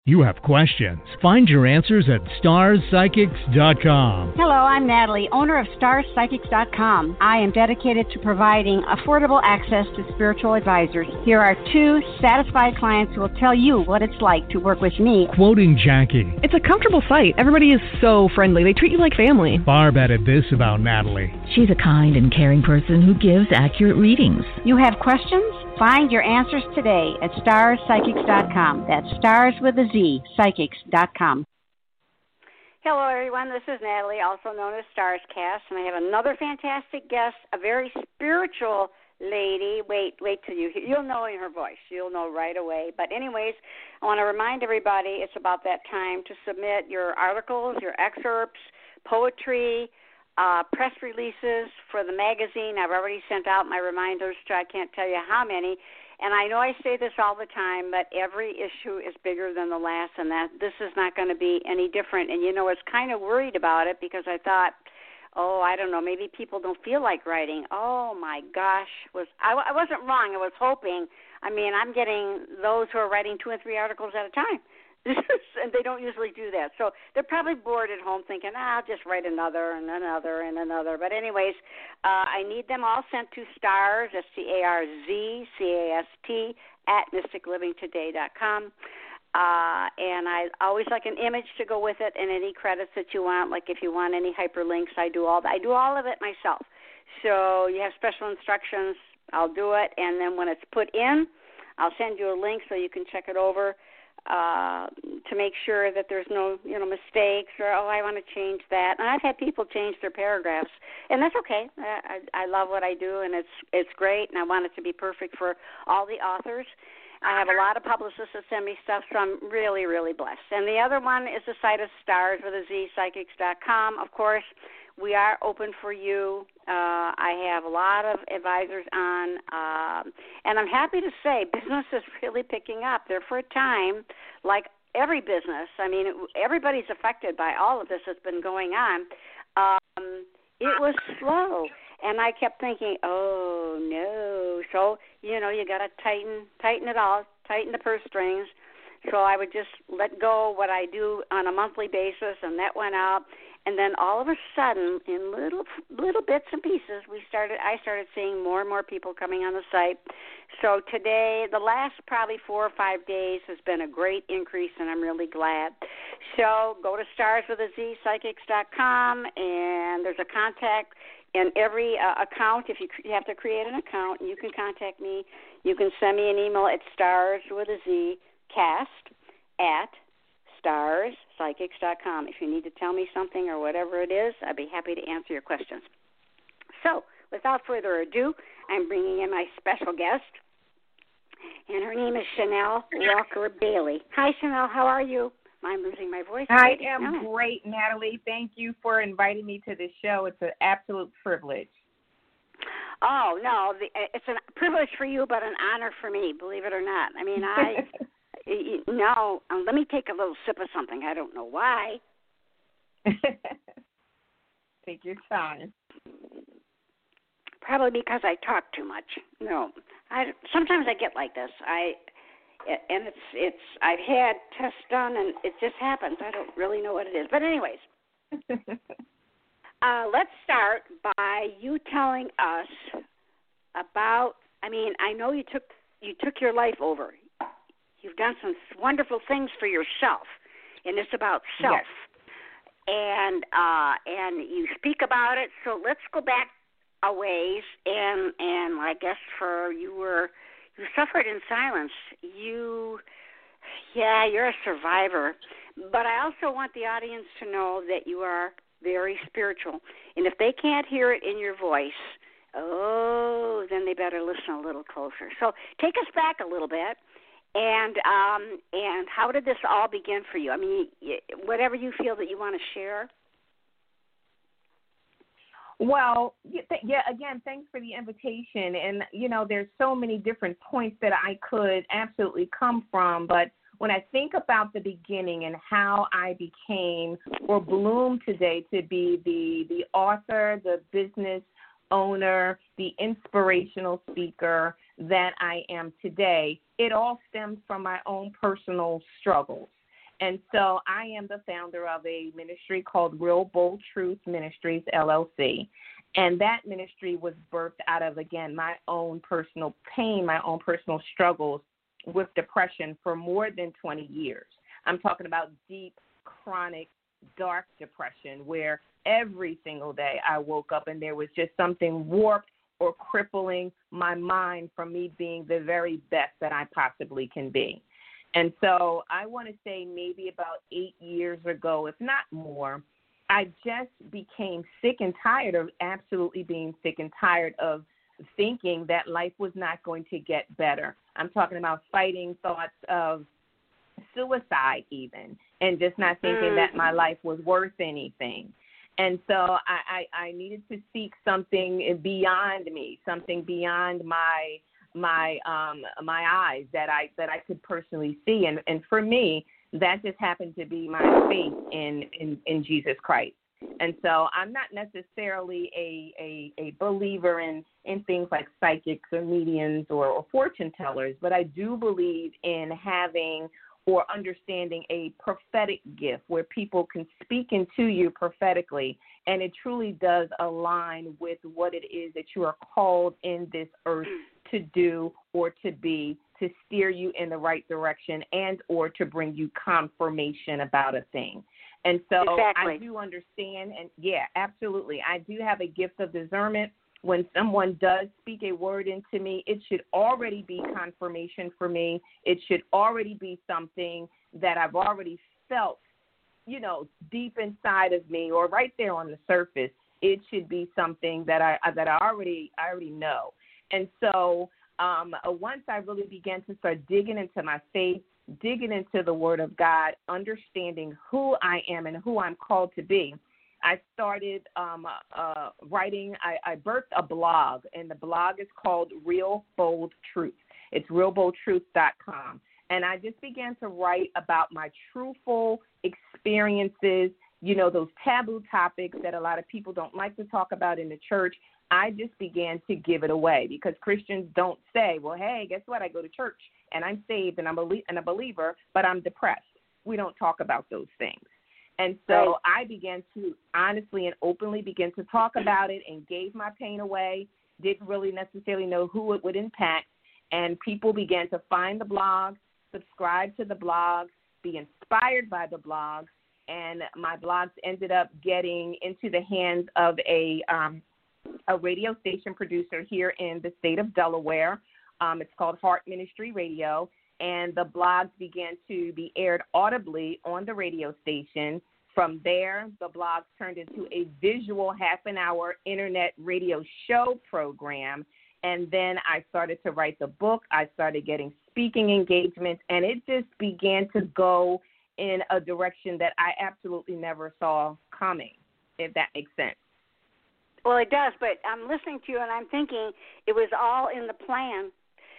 You have questions. Find your answers at starspsychics.com. Hello, I'm Natalie, owner of starspsychics.com. I am dedicated to providing affordable access to spiritual advisors. Here are 2 satisfied clients who will tell you what it's like to work with me. Quoting Jackie. It's a comfortable site. Everybody is so friendly. They treat you like family. Barb added this about Natalie. She's a kind and caring person who gives accurate readings. You have questions? Find your answers today at starspsychics.com. That's stars with a Z, psychics.com. Hello, everyone. This is Natalie, also known as Starscast, and I have another fantastic guest, a very spiritual lady. Wait till you'll know in her voice. You'll know right away. But anyways, I want to remind everybody it's about that time to submit your articles, your excerpts, poetry, press releases for the magazine. I've already sent out my reminders to I can't tell you how many. And I know I say this all the time, but every issue is bigger than the last, and that this is not going to be any different. And, I was kind of worried about it because I thought, I don't know, maybe people don't feel like writing. Oh, my gosh. I wasn't wrong. I was hoping. I'm getting those who are writing 2 and 3 articles at a time. And they don't usually do that. So they're probably bored at home thinking, I'll just write another and another and another. But anyways, I need them all sent to stars, STARZCAST, at mysticlivingtoday.com. And I always like an image to go with it and any credits that you want. Like if you want any hyperlinks, I do all that. I do all of it myself. So you have special instructions, I'll do it. And then when it's put in, I'll send you a link so you can check it over. To make sure that there's no, mistakes or, I want to change that. And I've had people change their paragraphs, and that's okay. I love what I do, and it's great, and I want it to be perfect for all the authors. I have a lot of publicists that send me stuff, so I'm really, really blessed. And the other one is the site of stars with a Z, psychics.com. Of course, we are open for you. I have a lot of advisors on, and I'm happy to say business is really picking up. There for a time, like every business, everybody's affected by all of this that's been going on. It was slow, and I kept thinking, oh, no. So, you got to tighten it all, tighten the purse strings. So I would just let go what I do on a monthly basis, and that went out. And then all of a sudden, in little bits and pieces, I started seeing more and more people coming on the site. So today, the last probably 4 or 5 days has been a great increase, and I'm really glad. So go to starswithaz psychics.com, and there's a contact in every account. If you have to create an account, you can contact me. You can send me an email at starswithaz@starspsychics.com. If you need to tell me something or whatever it is, I'd be happy to answer your questions. So, without further ado, I'm bringing in my special guest, and her name is Chanel Walker Bailey. Hi, Chanel. How are you? I'm losing my voice. I am great, Natalie. Thank you for inviting me to this show. It's an absolute privilege. Oh, no, it's a privilege for you, but an honor for me, believe it or not. No, let me take a little sip of something. I don't know why. Take your time. Probably because I talk too much. No, sometimes I get like this. I've had tests done, and it just happens. I don't really know what it is. But anyways, let's start by you telling us about. I know you took your life over. You've done some wonderful things for yourself, and it's about self. Yes. And you speak about it. So let's go back a ways, and I guess you suffered in silence. You're a survivor. But I also want the audience to know that you are very spiritual. And if they can't hear it in your voice, then they better listen a little closer. So take us back a little bit. And how did this all begin for you? Whatever you feel that you want to share. Well, again, thanks for the invitation. And, there's so many different points that I could absolutely come from. But when I think about the beginning and how I became or bloomed today to be the author, the business owner, the inspirational speaker that I am today, it all stems from my own personal struggles. And so I am the founder of a ministry called Real Bold Truth Ministries, LLC. And that ministry was birthed out of, again, my own personal pain, my own personal struggles with depression for more than 20 years. I'm talking about deep, chronic, dark depression where every single day I woke up and there was just something warped or crippling my mind from me being the very best that I possibly can be. And so I want to say maybe about 8 years ago, if not more, I just became sick and tired of absolutely being sick and tired of thinking that life was not going to get better. I'm talking about fighting thoughts of suicide even, and just not thinking that my life was worth anything. And so I needed to seek something beyond me, something beyond my eyes that I could personally see. And for me, that just happened to be my faith in Jesus Christ. And so I'm not necessarily a believer in things like psychics or mediums or fortune tellers, but I do believe in having or understanding a prophetic gift where people can speak into you prophetically, and it truly does align with what it is that you are called in this earth to do or to be, to steer you in the right direction and or to bring you confirmation about a thing. And so I do understand, and yeah, absolutely. I do have a gift of discernment. When someone does speak a word into me, it should already be confirmation for me. It should already be something that I've already felt, deep inside of me or right there on the surface. It should be something that I already know. And so once I really began to start digging into my faith, digging into the Word of God, understanding who I am and who I'm called to be, I started writing. I birthed a blog, and the blog is called Real Bold Truth. It's realboldtruth.com. And I just began to write about my truthful experiences, those taboo topics that a lot of people don't like to talk about in the church. I just began to give it away because Christians don't say, well, hey, guess what? I go to church and I'm saved and I'm a believer, but I'm depressed. We don't talk about those things. And so I began to honestly and openly begin to talk about it and gave my pain away, didn't really necessarily know who it would impact. And people began to find the blog, subscribe to the blog, be inspired by the blog. And my blogs ended up getting into the hands of a radio station producer here in the state of Delaware. It's called Heart Ministry Radio. And the blogs began to be aired audibly on the radio station. From there, the blogs turned into a visual half-an-hour internet radio show program. And then I started to write the book. I started getting speaking engagements, and it just began to go in a direction that I absolutely never saw coming, if that makes sense. Well, it does, but I'm listening to you, and I'm thinking it was all in the plan,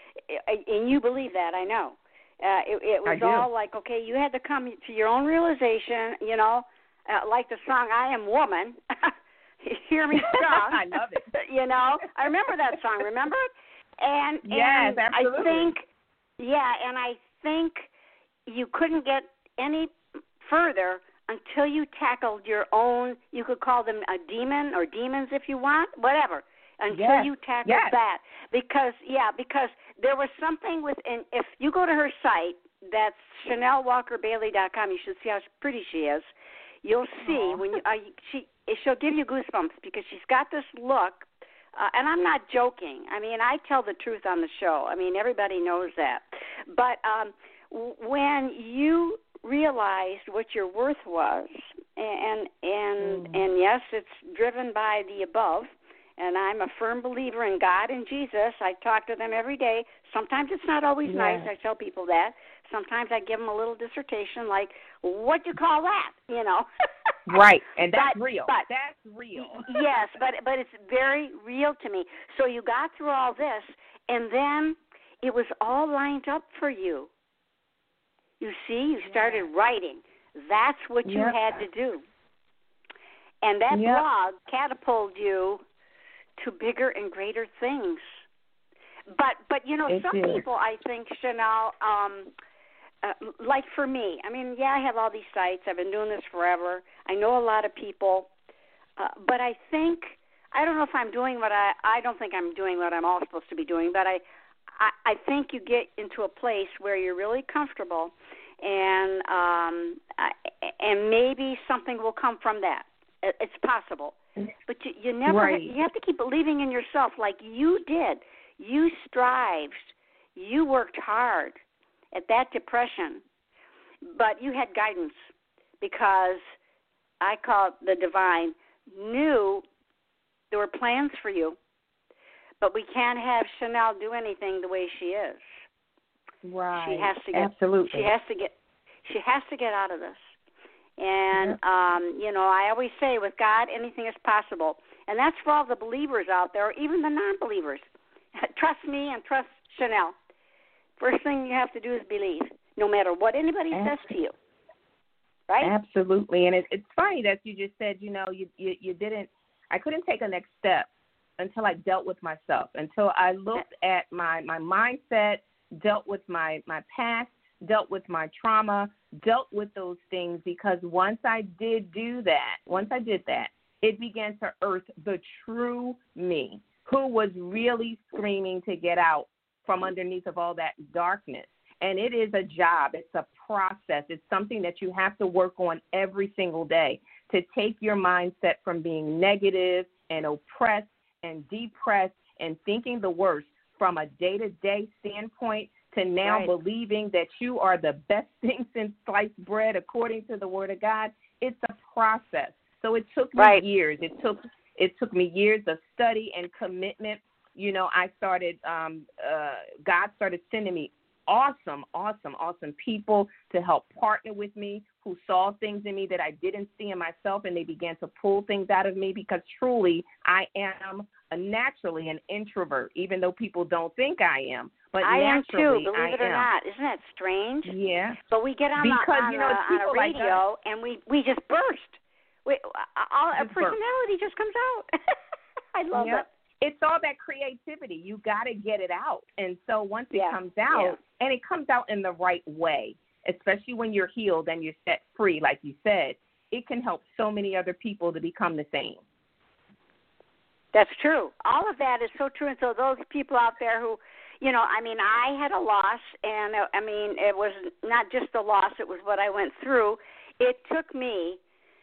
and you believe that, I know. It was all like, okay, you had to come to your own realization, like the song I Am Woman, Hear Me Strong. I love it. I remember that song, remember it? And yes, absolutely. I think you couldn't get any further until you tackled your own, you could call them a demon or demons if you want, whatever, until you tackled that. Because there was something within, if you go to her site, that's ChanelWalkerBailey.com, you should see how pretty she is. You'll see when she'll give you goosebumps because she's got this look, and I'm not joking. I mean, I tell the truth on the show. I mean, everybody knows that. But when you realized what your worth was, and yes, it's driven by the above, and I'm a firm believer in God and Jesus. I talk to them every day. Sometimes it's not always nice. I tell people that. Sometimes I give them a little dissertation like, what do you call that? Right, and that's real. That's real. Yes, but it's very real to me. So you got through all this, and then it was all lined up for you. You see, you started writing. That's what you had to do. And that blog catapulted you to bigger and greater things. But some people, I think, Chanel, like for me, I mean, yeah, I have all these sites. I've been doing this forever. I know a lot of people, but I don't know if I'm doing I don't think I'm doing what I'm all supposed to be doing, but I think you get into a place where you're really comfortable, and maybe something will come from that. It's possible, but you never. Right. You have to keep believing in yourself, like you did. You strived. You worked hard at that depression, but you had guidance because I call it the divine knew there were plans for you, but we can't have Chanel do anything the way she is. Right. She has to get. Absolutely. She has to get out of this. And I always say, with God, anything is possible, and that's for all the believers out there, or even the non-believers. Trust me and trust Chanel. First thing you have to do is believe, no matter what anybody says to you. Right? Absolutely. And it's funny that you just said, you didn't. I couldn't take a next step until I dealt with myself, until I looked at my mindset, dealt with my past, dealt with my trauma, dealt with those things, because once I did that, it began to earth the true me, who was really screaming to get out from underneath of all that darkness. And it is a job. It's a process. It's something that you have to work on every single day, to take your mindset from being negative and oppressed and depressed and thinking the worst from a day-to-day standpoint to now believing that you are the best thing since sliced bread according to the Word of God. It's a process. So it took me years. It took me years of study and commitment. I started, God started sending me awesome people to help partner with me, who saw things in me that I didn't see in myself, and they began to pull things out of me, because truly I am naturally an introvert, even though people don't think I am. But I am too, believe it or not. Isn't that strange? Yeah. But we get on a radio and we just burst. Our personality just comes out. I love it. It's all that creativity. You got to get it out. And so once it comes out, and it comes out in the right way, especially when you're healed and you're set free, like you said, it can help so many other people to become the same. That's true. All of that is so true. And so those people out there who, I had a loss, and it was not just a loss, it was what I went through. It took me,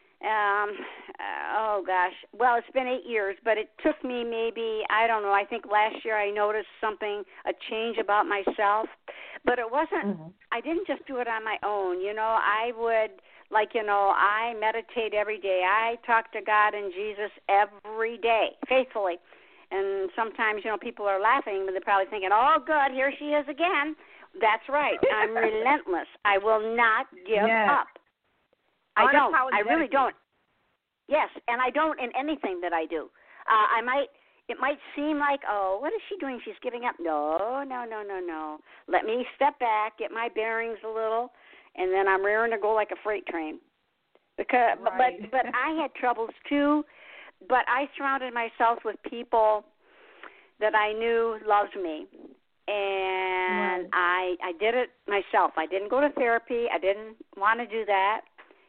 it's been 8 years, but it took me maybe, I think last year I noticed a change about myself, but it wasn't, I didn't just do it on my own. I would, I meditate every day. I talk to God and Jesus every day, faithfully. And sometimes, people are laughing, but they're probably thinking, oh, good, here she is again. That's right. I'm relentless. I will not give up. I don't. I really don't. Yes, and I don't in anything that I do. It might seem like, oh, what is she doing? She's giving up. No. Let me step back, get my bearings a little, and then I'm rearing to go like a freight train. But I had troubles too. But I surrounded myself with people that I knew loved me, and I did it myself. I didn't go to therapy. I didn't want to do that.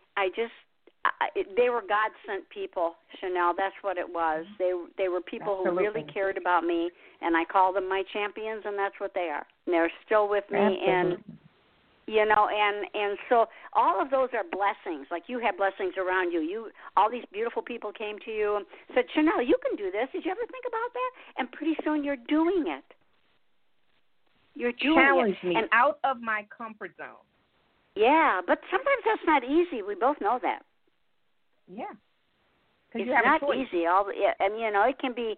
They were God-sent people, Chanel. That's what it was. They were people who really cared about me, and I call them my champions, and that's what they are. And they're still with me, and so all of those are blessings. Like you have blessings around you. All these beautiful people came to you and said, Chanel, you can do this. Did you ever think about that? And pretty soon you're doing it. You're doing Challenge it. me and out of my comfort zone. Yeah, but sometimes that's not easy. We both know that. Yeah. It's not easy. It can be,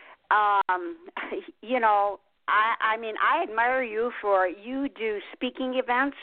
I admire you for you do speaking events.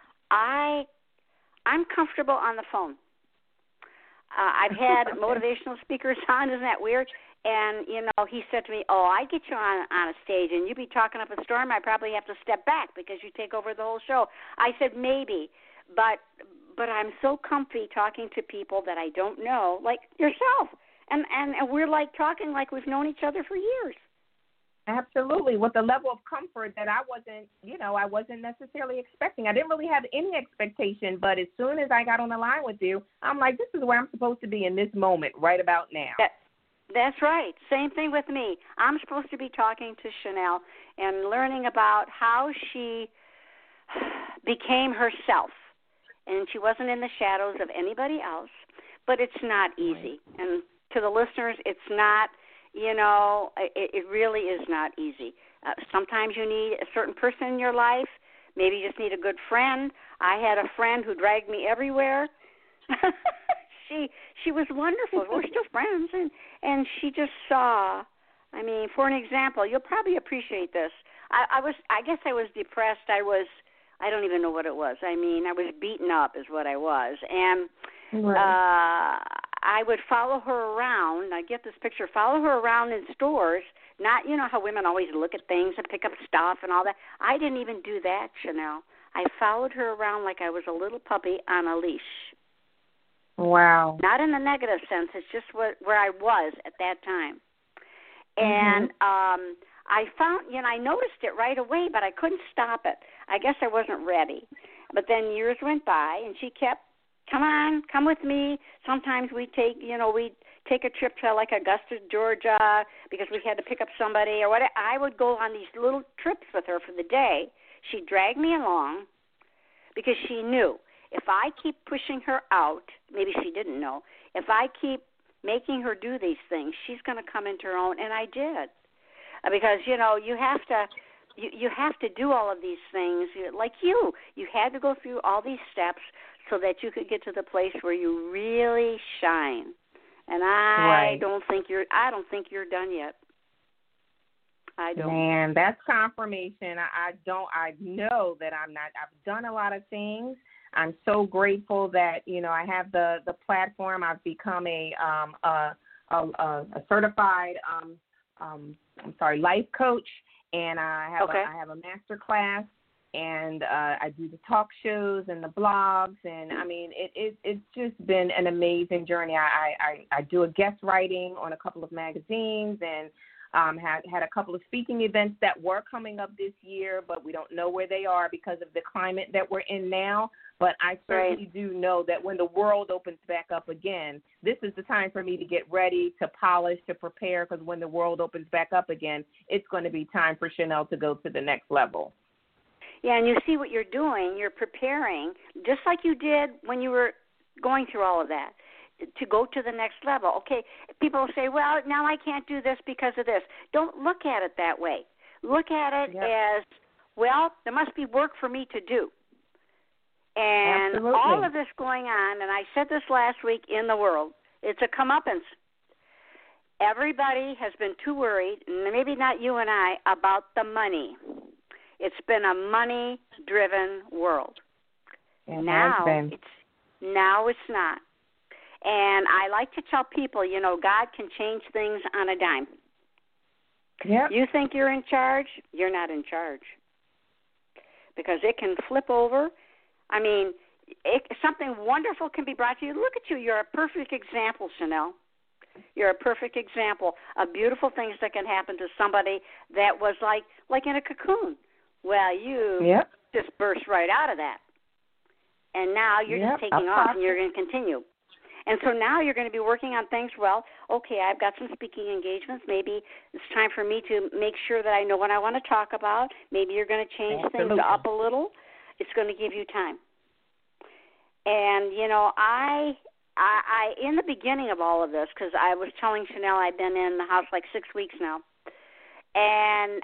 I'm comfortable on the phone. I've had motivational speakers on. Isn't that weird? And, he said to me, I get you on a stage and you be talking up a storm. I probably have to step back because you take over the whole show. I said, maybe, but I'm so comfy talking to people that I don't know, like yourself. And we're like talking like we've known each other for years. Absolutely, with a level of comfort that I wasn't necessarily expecting. I didn't really have any expectation, but as soon as I got on the line with you, I'm like, this is where I'm supposed to be in this moment right about now. That's right. Same thing with me. I'm supposed to be talking to Chanel and learning about how she became herself. And she wasn't in the shadows of anybody else. But it's not easy. And to the listeners, it's not, it really is not easy. Sometimes you need a certain person in your life. Maybe you just need a good friend. I had a friend who dragged me everywhere. She was wonderful. We're still friends, and she just saw. I mean, for an example, you'll probably appreciate this. I guess I was depressed. I don't even know what it was. I mean, I was beaten up is what I was, and I would follow her around. I get this picture. Follow her around in stores. Not, how women always look at things and pick up stuff and all that. I didn't even do that, Chanel. I followed her around like I was a little puppy on a leash. Wow. Not in the negative sense. It's just where I was at that time. And I found, I noticed it right away, but I couldn't stop it. I guess I wasn't ready. But then years went by, and she kept, come with me. Sometimes we'd take a trip to like Augusta, Georgia, because we had to pick up somebody or whatever. I would go on these little trips with her for the day. She'd drag me along because she knew if I keep pushing her out, maybe she didn't know, if I keep making her do these things, she's going to come into her own, and I did. Because, you have to do all of these things. Like you had to go through all these steps so that you could get to the place where you really shine. And I don't think you're done yet. I don't. Man, that's confirmation. I know that I'm not. I've done a lot of things. I'm so grateful that I have the platform. I've become a certified life coach, and I have a master class, and I do the talk shows and the blogs, and I mean it's just been an amazing journey. I do a guest writing on a couple of magazines, and had a couple of speaking events that were coming up this year, but we don't know where they are because of the climate that we're in now. But I certainly do know that when the world opens back up again, this is the time for me to get ready, to polish, to prepare, because when the world opens back up again, it's going to be time for Chanel to go to the next level. Yeah, and you see what you're doing. You're preparing, just like you did when you were going through all of that, to go to the next level. Okay, people will say, well, now I can't do this because of this. Don't look at it that way. Look at it as, well, there must be work for me to do. And all of this going on, and I said this last week in the world, it's a comeuppance. Everybody has been too worried, maybe not you and I, about the money. It's been a money-driven world. Now it's not. And I like to tell people, God can change things on a dime. Yep. You think you're in charge, you're not in charge. Because it can flip over. I mean, something wonderful can be brought to you. Look at you. You're a perfect example, Chanel. You're a perfect example of beautiful things that can happen to somebody that was like in a cocoon. Well, you just burst right out of that. And now you're just taking off, and you're going to continue. And so now you're going to be working on things. Well, okay, I've got some speaking engagements. Maybe it's time for me to make sure that I know what I want to talk about. Maybe you're going to change things up a little. It's going to give you time. And, I in the beginning of all of this, because I was telling Chanel I've been in the house like 6 weeks now. And,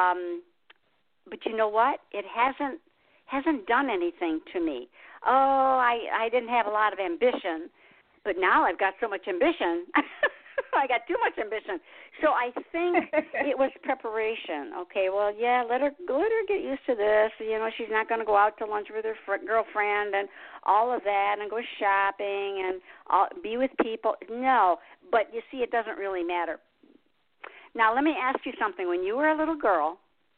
but you know what? It hasn't done anything to me. Oh, I didn't have a lot of ambition. But now I've got so much ambition. I got too much ambition. So I think it was preparation. Okay, well, let her get used to this. She's not going to go out to lunch with her girlfriend and all of that and go shopping and be with people. No, but you see, it doesn't really matter. Now, let me ask you something. When you were a little girl,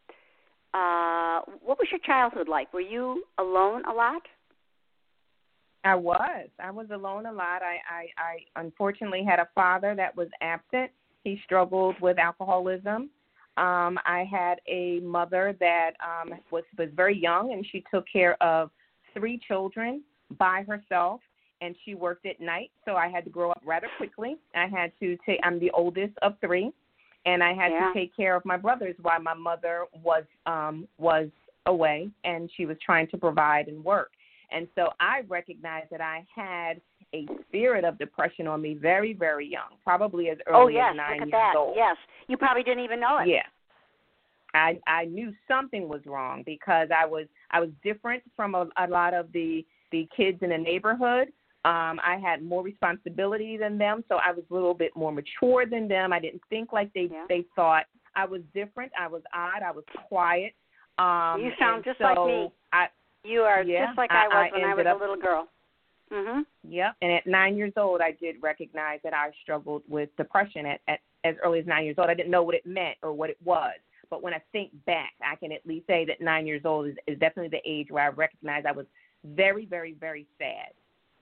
what was your childhood like? Were you alone a lot? I was alone a lot. I unfortunately had a father that was absent. He struggled with alcoholism. I had a mother that was very young, and she took care of 3 children by herself, and she worked at night, so I had to grow up rather quickly. I'm the oldest of 3, and I had to take care of my brothers while my mother was away, and she was trying to provide and work. And so I recognized that I had a spirit of depression on me very, very young, probably as early as 9 years old. Yes, you probably didn't even know it. Yeah. I knew something was wrong because I was different from a lot of the kids in the neighborhood. I had more responsibility than them, so I was a little bit more mature than them. I didn't think like they thought. I was different. I was odd. I was quiet. You sound just like me. You are just like I was when I was a little girl. Mhm. Yep. And at 9 years old, I did recognize that I struggled with depression at as early as 9 years old. I didn't know what it meant or what it was. But when I think back, I can at least say that 9 years old is definitely the age where I recognized I was very, very, very sad.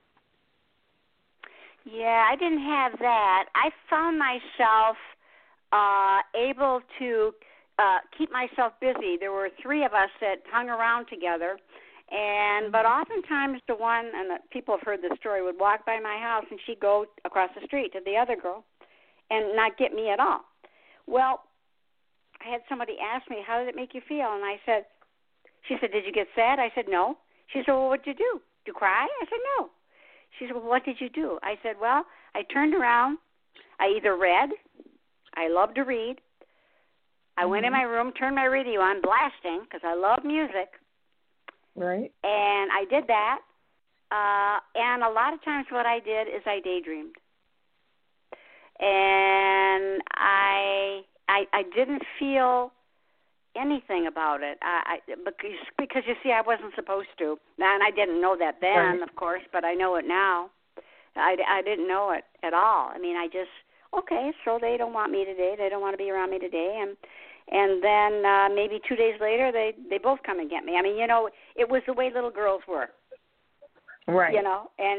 Yeah, I didn't have that. I found myself able to keep myself busy. There were 3 of us that hung around together, but oftentimes the one, and people have heard the story, would walk by my house and she'd go across the street to the other girl and not get me at all. Well, I had somebody ask me, how did it make you feel? And she said, did you get sad? I said, no. She said, well, what did you do? Did you cry? I said, no. She said, well, what did you do? I said, well, I turned around. I either read. I love to read. I went in my room, turned my radio on, blasting, because I love music. Right. And I did that. And a lot of times what I did is I daydreamed. And I didn't feel anything about it because you see, I wasn't supposed to. And I didn't know that then, of course, but I know it now. I didn't know it at all. I mean, okay, so they don't want me today. They don't want to be around me today. And then maybe 2 days later, they both come and get me. I mean, it was the way little girls were. Right. And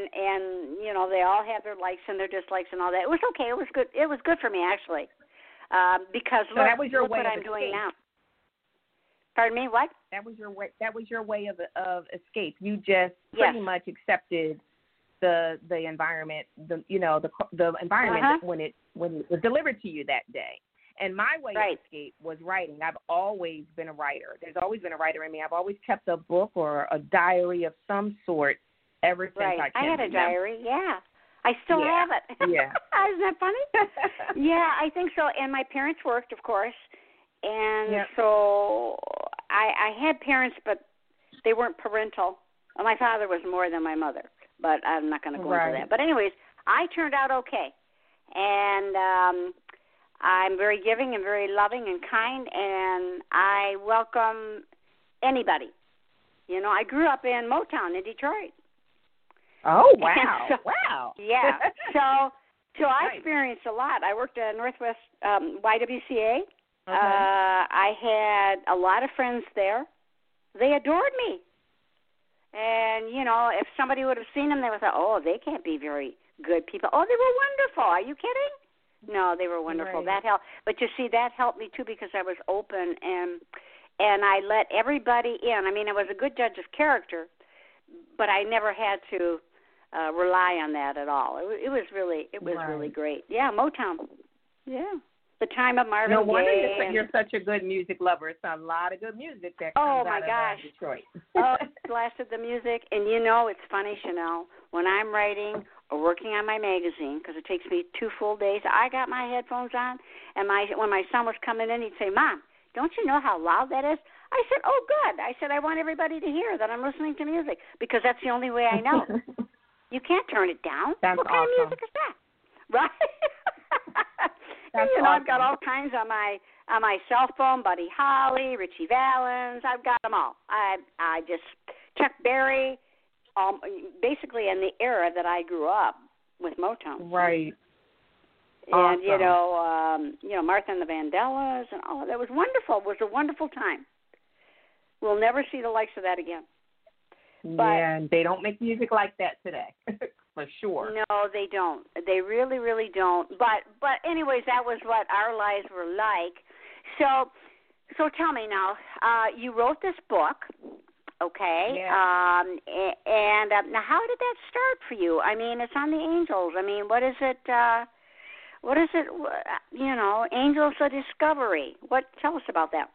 they all have their likes and their dislikes and all that. It was okay. It was good. It was good for me, actually. Because so that was your look way what of I'm escape. doing now. Pardon me, what? That was your way. That was your way of escape. You just pretty much accepted the environment, the environment when it was delivered to you that day. And my way of escape was writing. I've always been a writer. There's always been a writer in me. I've always kept a book or a diary of some sort ever since I can had a diary. Yeah. I still have it. Yeah. Isn't that funny? Yeah, I think so. And my parents worked, of course. And so I had parents, but they weren't parental. Well, my father was more than my mother, but I'm not going to go into that. But anyways, I turned out okay. And I'm very giving and very loving and kind, and I welcome anybody. I grew up in Motown in Detroit. Oh, wow. Wow. Yeah. So I experienced a lot. I worked at Northwest YWCA. Okay. I had a lot of friends there. They adored me. And, if somebody would have seen them, they would have thought, oh, they can't be very good people. Oh, they were wonderful. Are you kidding? No, they were wonderful. Right. That helped. But you see, that helped me, too, because I was open and I let everybody in. I mean, I was a good judge of character, but I never had to rely on that at all. It was really great. Yeah, Motown. Yeah. The time of Marvin Gaye. No wonder you're such a good music lover. It's a lot of good music that comes out of Detroit. Blasted the music. And it's funny, Chanel, when I'm writing or working on my magazine, because it takes me 2 full days, I got my headphones on, and when my son was coming in, he'd say, Mom, don't you know how loud that is? I said, oh, good. I said, I want everybody to hear that I'm listening to music, because that's the only way I know. You can't turn it down. That's what kind of music is that? Right? That's awesome. I've got all kinds on my cell phone, Buddy Holly, Richie Valens. I've got them all. I just Chuck Berry, basically in the era that I grew up with Motown. Right. And awesome. Martha and the Vandellas, and that was wonderful. It was a wonderful time. We'll never see the likes of that again. And they don't make music like that today. For sure. No, they don't. They really, really don't. But anyways, that was what our lives were like. So tell me now, you wrote this book, okay? Yeah. Now how did that start for you? I mean, it's on the angels. I mean, what is it? What is it? You know, Angels of Discovery. Tell us about that.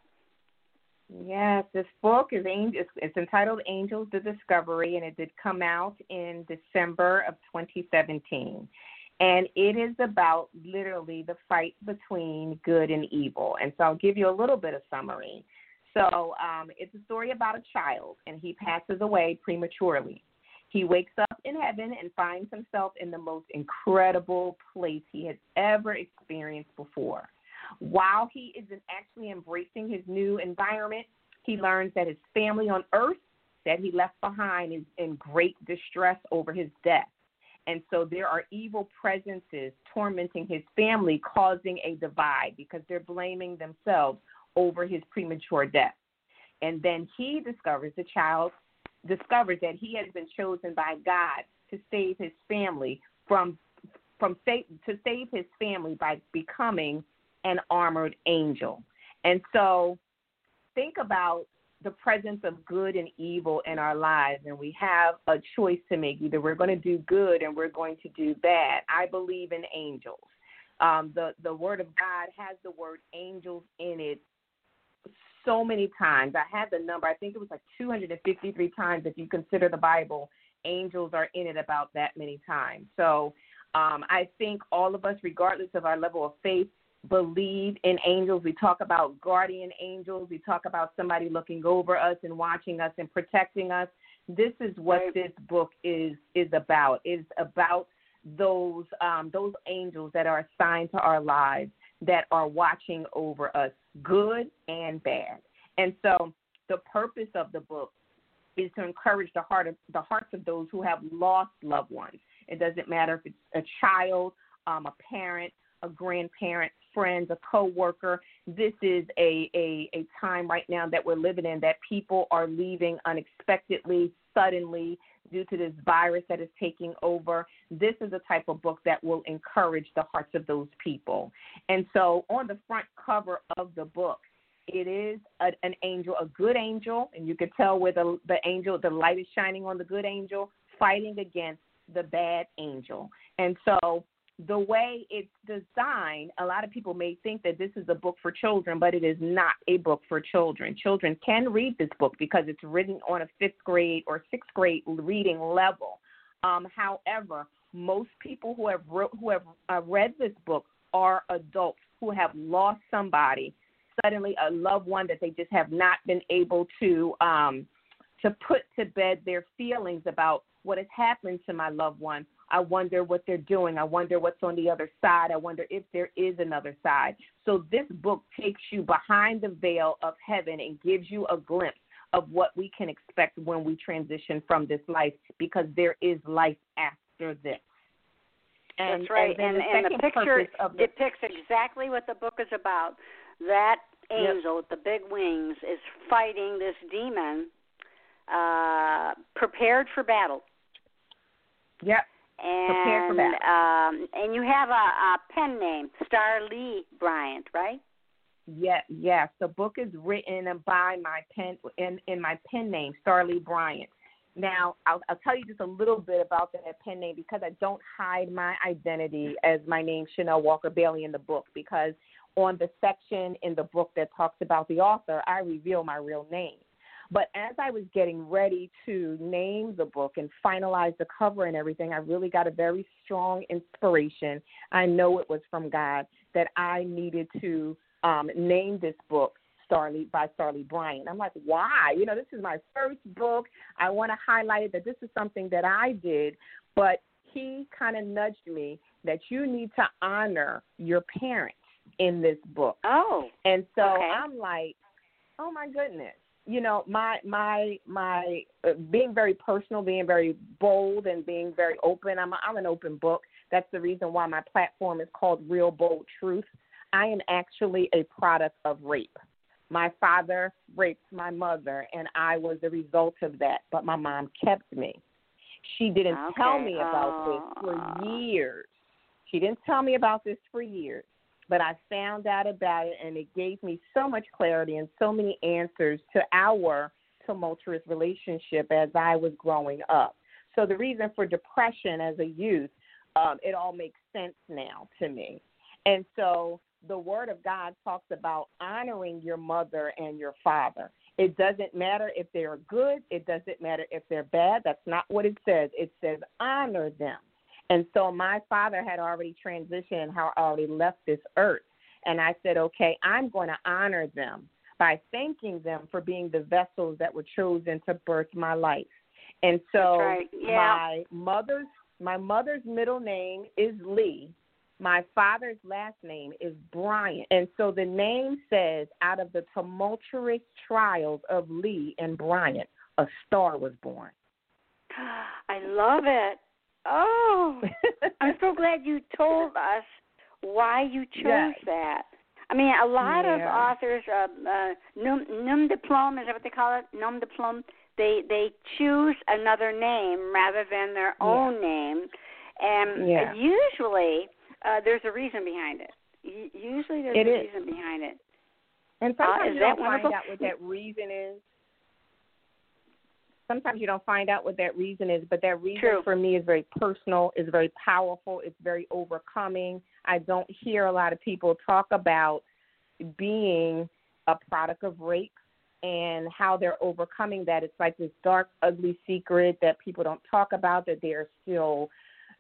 Yes, this book is it's entitled Angels of Discovery, and it did come out in December of 2017. And it is about literally the fight between good and evil. And so I'll give you a little bit of summary. So it's a story about a child, and he passes away prematurely. He wakes up in heaven and finds himself in the most incredible place he has ever experienced before. While he isn't actually embracing his new environment, he learns that his family on earth that he left behind is in great distress over his death. And so there are evil presences tormenting his family, causing a divide because they're blaming themselves over his premature death. And then the child discovers that he has been chosen by God to save his family to save his family by becoming an armored angel. And so think about the presence of good and evil in our lives, and we have a choice to make. Either we're going to do good and we're going to do bad. I believe in angels. The Word of God has the word angels in it so many times. I had the number. I think it was like 253 times if you consider the Bible. Angels are in it about that many times. So I think all of us, regardless of our level of faith, believe in angels. We talk about guardian angels. We talk about somebody looking over us and watching us and protecting us. This is what this book is about. It's about those angels that are assigned to our lives that are watching over us, good and bad. And so the purpose of the book is to encourage the hearts of those who have lost loved ones. It doesn't matter if it's a child, a parent, a grandparent, friends, a coworker. This is a time right now that we're living in that people are leaving unexpectedly, suddenly, due to this virus that is taking over. This is the type of book that will encourage the hearts of those people. And so on the front cover of the book, it is an angel, a good angel, and you can tell where the angel, the light is shining on the good angel, fighting against the bad angel. And so the way it's designed, a lot of people may think that this is a book for children, but it is not a book for children. Children can read this book because it's written on a 5th grade or 6th grade reading level. However, most people who have read this book are adults who have lost somebody, suddenly a loved one that they just have not been able to put to bed their feelings about what has happened to my loved one. I wonder what they're doing. I wonder what's on the other side. I wonder if there is another side. So this book takes you behind the veil of heaven and gives you a glimpse of what we can expect when we transition from this life, because there is life after this. And, that's right. And the picture depicts exactly what the book is about. That angel with the big wings is fighting this demon, prepared for battle. Yep. And you have a pen name, Starlee Bryant, right? Yes. The book is written by my pen in my pen name, Starlee Bryant. Now, I'll tell you just a little bit about that pen name because I don't hide my identity as my name, Chanel Walker Bailey, in the book, because on the section in the book that talks about the author, I reveal my real name. But as I was getting ready to name the book and finalize the cover and everything, I really got a very strong inspiration. I know it was from God that I needed to name this book by Starlee Bryant. I'm like, why? This is my first book. I want to highlight that this is something that I did, but he kind of nudged me that you need to honor your parents in this book. Oh. And so okay. I'm like, oh my goodness. My being very personal, being very bold, and being very open. I'm an open book. That's the reason why my platform is called Real Bold Truth. I am actually a product of rape. My father raped my mother, and I was the result of that. But my mom kept me. She didn't tell me about this for years. She didn't tell me about this for years. but I found out about it, and it gave me so much clarity and so many answers to our tumultuous relationship as I was growing up. So the reason for depression as a youth, it all makes sense now to me. And so the Word of God talks about honoring your mother and your father. It doesn't matter if they're good. It doesn't matter if they're bad. That's not what it says. It says honor them. And so my father had already transitioned, had already left this earth. And I said, okay, I'm going to honor them by thanking them for being the vessels that were chosen to birth my life. And so my mother's middle name is Lee. My father's last name is Bryant. And so the name says, out of the tumultuous trials of Lee and Bryant, a star was born. I love it. Oh, I'm so glad you told us why you chose that. I mean, a lot of authors, nom de plume, is that what they call it? Nom de plume. They choose another name rather than their own name, and usually there's a reason behind it. Usually there's a reason behind it. And sometimes you don't find out what that reason is. Sometimes you don't find out what that reason is, but that reason for me is very personal, is very powerful, it's very overcoming. I don't hear a lot of people talk about being a product of rape and how they're overcoming that. It's like this dark, ugly secret that people don't talk about, that they're still,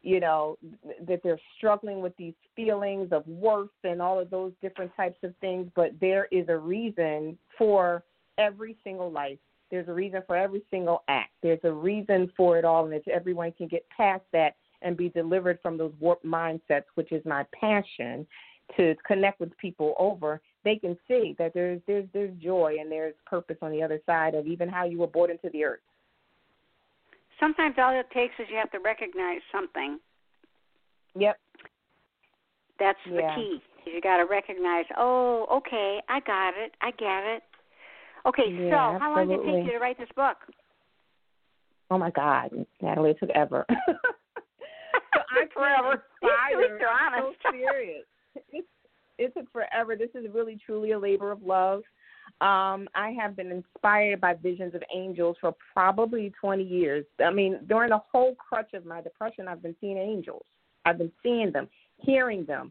that they're struggling with these feelings of worth and all of those different types of things. But there is a reason for every single life. There's a reason for every single act. There's a reason for it all, and if everyone can get past that and be delivered from those warped mindsets, which is my passion, to connect with people over, they can see that there's joy and there's purpose on the other side of even how you were born into the earth. Sometimes all it takes is you have to recognize something. Yep. That's the key. You got to recognize, oh, okay, I got it. I get it. Okay, so how long did it take you to write this book? Oh, my God, Natalie, it took ever. So I'm forever. You're honest. So serious. It took forever. This is really, truly a labor of love. I have been inspired by visions of angels for probably 20 years. I mean, during the whole crutch of my depression, I've been seeing angels. I've been seeing them, hearing them,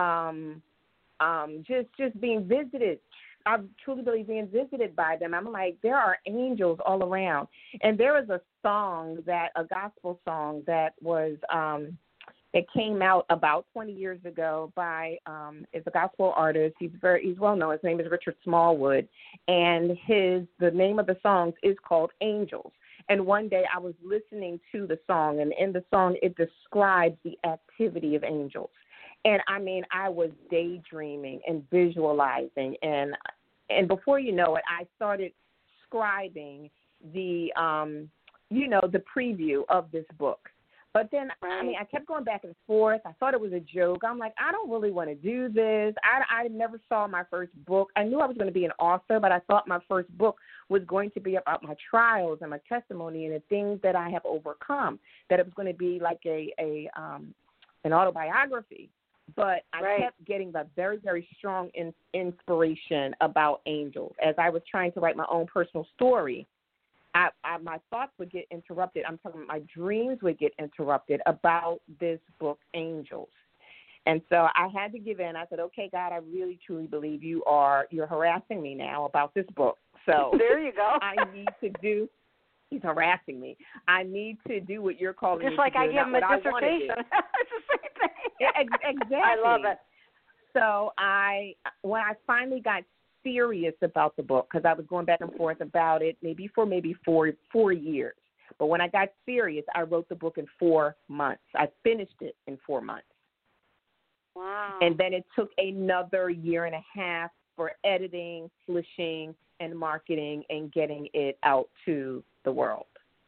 just being visited. I truly believe being visited by them. I'm like, there are angels all around. And there was a gospel song that was, it came out about 20 years ago by, it's a gospel artist. He's well known. His name is Richard Smallwood. And the name of the song is called Angels. And one day I was listening to the song, and in the song it describes the activity of angels. And I mean, I was daydreaming and visualizing, and before you know it, I started scribing the preview of this book. But then, I mean, I kept going back and forth. I thought it was a joke. I'm like, I don't really want to do this. I never saw my first book. I knew I was going to be an author, but I thought my first book was going to be about my trials and my testimony and the things that I have overcome, that it was going to be like an autobiography. But I kept getting the very, very strong inspiration about angels. As I was trying to write my own personal story, my thoughts would get interrupted. I'm talking about my dreams would get interrupted about this book, Angels. And so I had to give in. I said, okay, God, I really, truly believe you're harassing me now about this book. So there you go. He's harassing me. I need to do what you're calling me to do. Just like I give him a dissertation. It's the same thing. Yeah, exactly. I love it. So when I finally got serious about the book, because I was going back and forth about it maybe for 4 years. But when I got serious, I wrote the book in 4 months. I finished it in 4 months. Wow. And then it took another 1.5 years for editing, publishing, and marketing and getting it out to the world.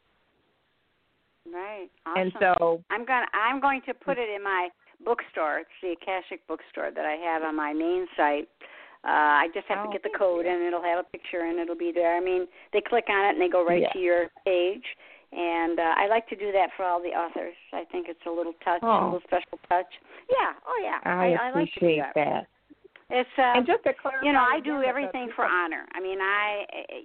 Right. Awesome. And so I'm going to put it in my bookstore. It's the Akashic bookstore that I have on my main site. I just have to get the code, and it'll have a picture, and it'll be there. I mean, they click on it, and they go right to your page. And I like to do that for all the authors. I think it's a little touch, a little special touch. Yeah, I like to do that. It's and just to clarify, I do everything for honor. I mean, I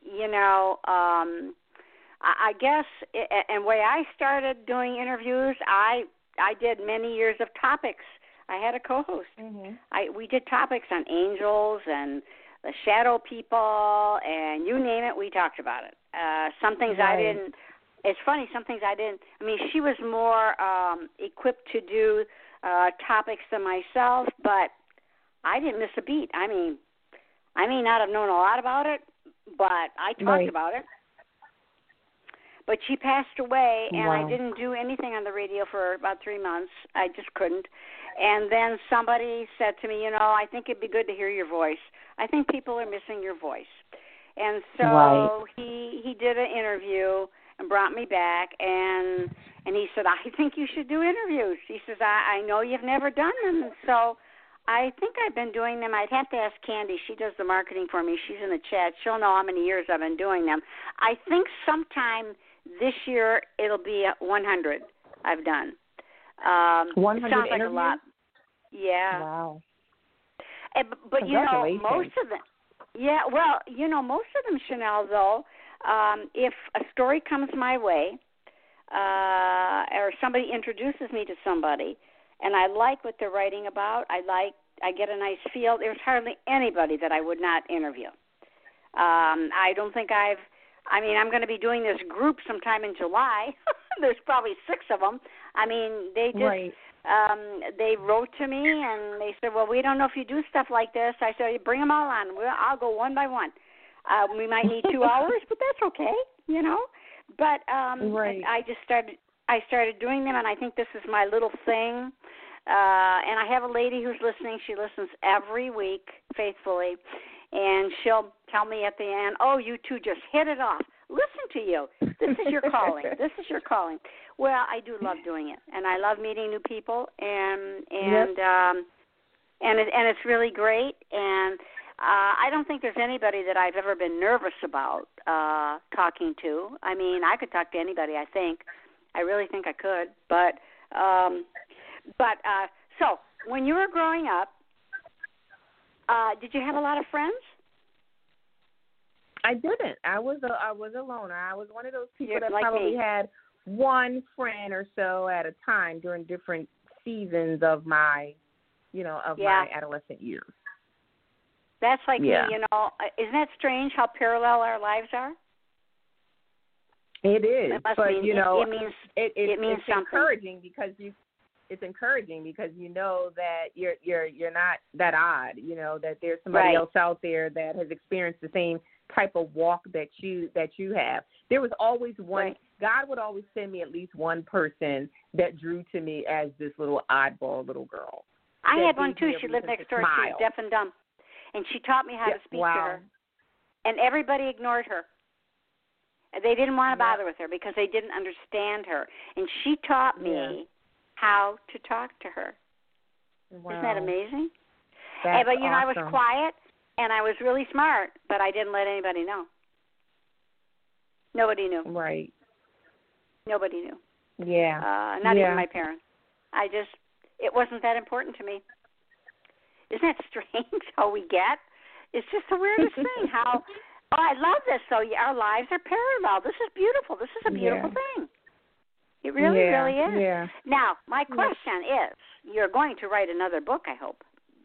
guess, and way I started doing interviews, I did many years of topics. I had a co-host. Mm-hmm. We did topics on angels and the shadow people, and you name it, we talked about it. Some things I didn't. It's funny, some things I didn't. I mean, she was more equipped to do topics than myself, but I didn't miss a beat. I may not have known a lot about it, but I talked about it. But she passed away, and I didn't do anything on the radio for about 3 months. I just couldn't. And then somebody said to me, I think it'd be good to hear your voice. I think people are missing your voice. And so he did an interview and brought me back, and he said, I think you should do interviews. He says, I know you've never done them, and so I think I've been doing them. I'd have to ask Candy. She does the marketing for me. She's in the chat. She'll know how many years I've been doing them. I think sometime this year it'll be 100 I've done. 100 sounds like interviews? A lot. Yeah. Wow. But most of them. Yeah, well, most of them, Chanel, though, if a story comes my way or somebody introduces me to somebody and I like what they're writing about, I get a nice feel. There's hardly anybody that I would not interview. I don't think I'm going to be doing this group sometime in July. There's probably 6 of them. I mean, they just they wrote to me and they said, well, we don't know if you do stuff like this. I said, bring them all on. I'll go one by one. We might need 2 hours, but that's okay, But I started doing them, and I think this is my little thing. And I have a lady who's listening. She listens every week faithfully, and she'll tell me at the end, oh, you two just hit it off. Listen to you. This is your calling. This is your calling. Well, I do love doing it, and I love meeting new people, and it's really great. And I don't think there's anybody that I've ever been nervous about talking to. I mean, I could talk to anybody. I think. I really think I could. But so when you were growing up, did you have a lot of friends? I didn't. I was a loner. I was one of those people that like probably me. had one friend or so at a time during different seasons of my, my adolescent years. That's like me, Isn't that strange how parallel our lives are? It is, but it means it's something. encouraging because it's encouraging because you know that you're not that odd. That there's somebody else out there that has experienced the same type of walk that you have. There was always one. Right. God would always send me at least one person that drew to me as this little oddball little girl. I had one too. She lived next door. She was deaf and dumb, and she taught me how to speak to her. And everybody ignored her. They didn't want to bother with her because they didn't understand her. And she taught me how to talk to her. Wow. Isn't that amazing? That's but awesome. I was quiet and I was really smart, but I didn't let anybody know. Nobody knew. Right. Nobody knew. Yeah. Not even my parents. It wasn't that important to me. Isn't that strange how we get? It's just the weirdest thing how, I love this. So our lives are parallel. This is beautiful. This is a beautiful thing. It really, really is. Yeah. Now, my question is, you're going to write another book, I hope.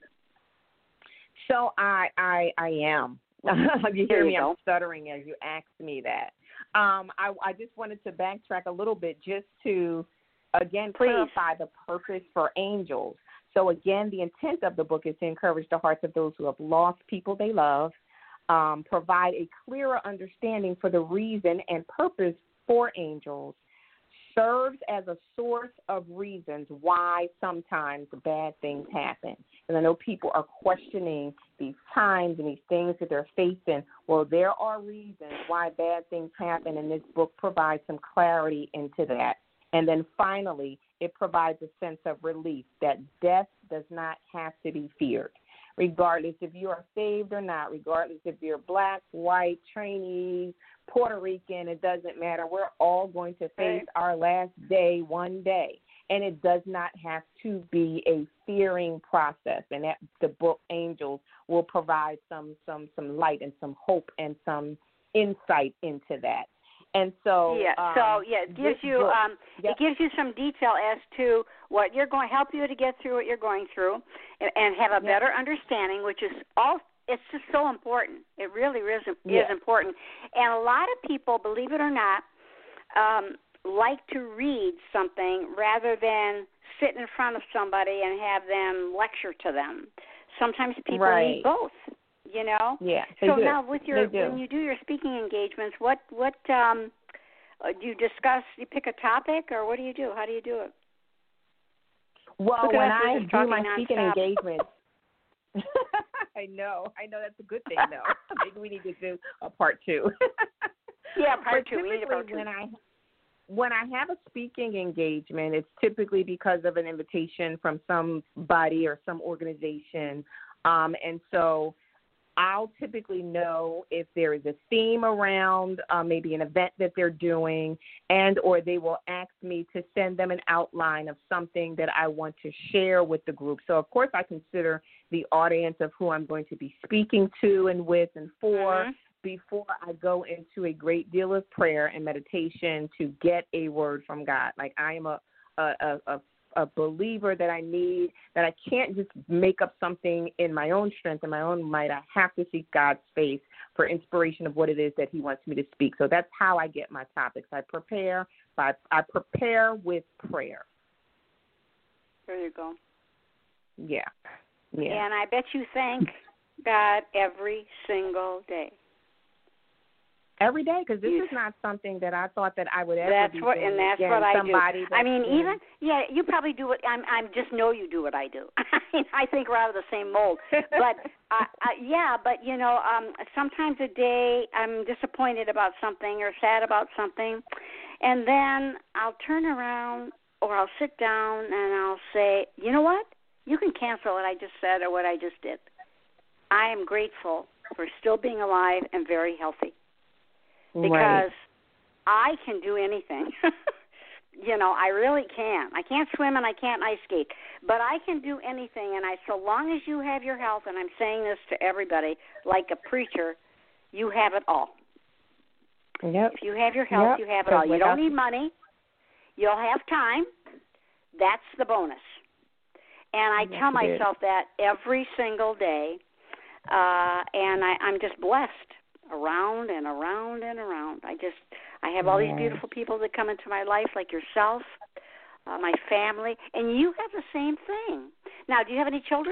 So I am. You hear me? I'm stuttering as you asked me that. I just wanted to backtrack a little bit just to, again, clarify the purpose for angels. So, again, the intent of the book is to encourage the hearts of those who have lost people they love, provide a clearer understanding for the reason and purpose for angels, serves as a source of reasons why sometimes bad things happen. And I know people are questioning these times and these things that they're facing. Well, there are reasons why bad things happen, and this book provides some clarity into that. And then finally, it provides a sense of relief that death does not have to be feared. regardless if you are saved or not, regardless if you're black, white, Chinese, Puerto Rican, it doesn't matter. We're all going to face our last day one day. And it does not have to be a fearing process. And that the book Angels will provide some light and some hope and some insight into that. And so it gives you it gives you some detail as to what you're going to help you to get through what you're going through and have a better understanding, which is all. It's just so important. It really is important. And a lot of people, believe it or not, like to read something rather than sit in front of somebody and have them lecture to them. Sometimes people need both, you know? Yeah. So now with when you do your speaking engagements, what do you discuss? You pick a topic, or what do you do? How do you do it? Well, when I do my speaking engagements, I know that's a good thing, though. Maybe we need to do a part 2. Yeah, part 2. We need a part 2. When I have a speaking engagement, it's typically because of an invitation from somebody or some organization. And so I'll typically know if there is a theme around maybe an event that they're doing, and or they will ask me to send them an outline of something that I want to share with the group. So, of course, I consider the audience of who I'm going to be speaking to and with and for before I go into a great deal of prayer and meditation to get a word from God. Like, I am a believer that I can't just make up something in my own strength and my own might. I have to seek God's face for inspiration of what it is that he wants me to speak. So that's how I get my topics. I prepare with prayer. There you go. Yeah. And I bet you thank God every single day. Every day, because this is not something that I thought that I would ever be doing. And that's what I do. I mean, you probably do what I just know you do what I do. I think we're out of the same mold. But but you know, sometimes a day I'm disappointed about something or sad about something, and then I'll turn around or I'll sit down and I'll say, you know what? You can cancel what I just said or what I just did. I am grateful for still being alive and very healthy. Because I can do anything. You know, I really can. I can't swim and I can't ice skate, but I can do anything. And so long as you have your health, and I'm saying this to everybody like a preacher, you have it all. Yep. If you have your health, you have it all. You don't need money. You'll have time. That's the bonus. And I tell myself that every single day, and I'm just blessed. Around and around and around. I have all these beautiful people that come into my life, like yourself, my family, and you have the same thing. Now, do you have any children?